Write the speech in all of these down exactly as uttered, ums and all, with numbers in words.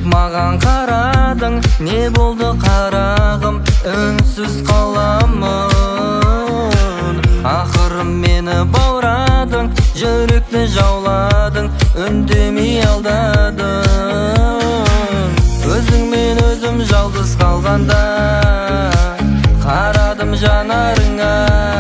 деп маған қарадың, не болды қарағым, үнсіз қаламын. Ақыры мені баурадың, жүректі жауладың, үндемей алдадың. Өзіңмен өзім жалғыз қалғанда қарадым жанарыңа.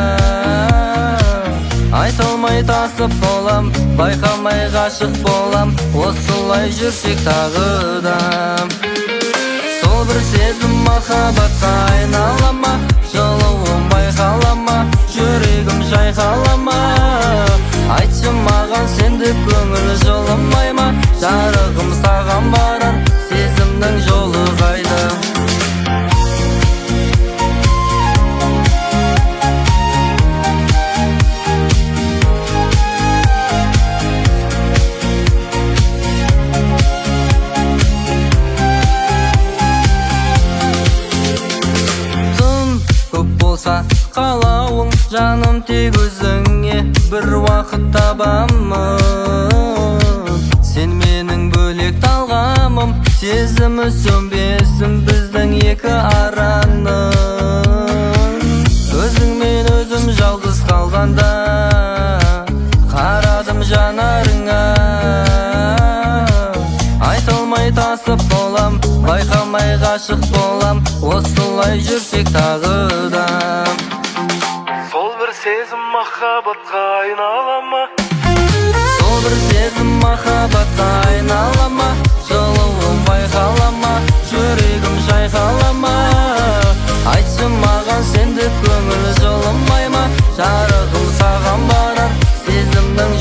Айтылмай тасып болам, байқамай ғашық болам, осылай жүрсек тағыда. Сол бір сезім махаббатқа айнала ма, жылуым байқала ма, жүрегім жайқала ма? Айтшы маған, сенде көңіл жылымай ма? Жарығым саған барар, сезімнің жолы қайда? Қалауың жаным тек өзіңе бір уақыт табамын. Сен менің бөлек талғамым, сезімі сөнбесін біздің екі араның. Өзіңмен өзім жалғыз қалғанда қарадым жанарыңа. Айтылмай тасып болам, байқамай ғашық болам, осылай жүрсек тағыда. Сол бір сезім махаббатқа айнала ма? Сол бір сезім махаббатқа айнала ма? Жылуым байқала ма, жүрегім жайқала ма? Айтшы маған, сенде көңіл жылымай ма? Жарығым саған барар, сезімнің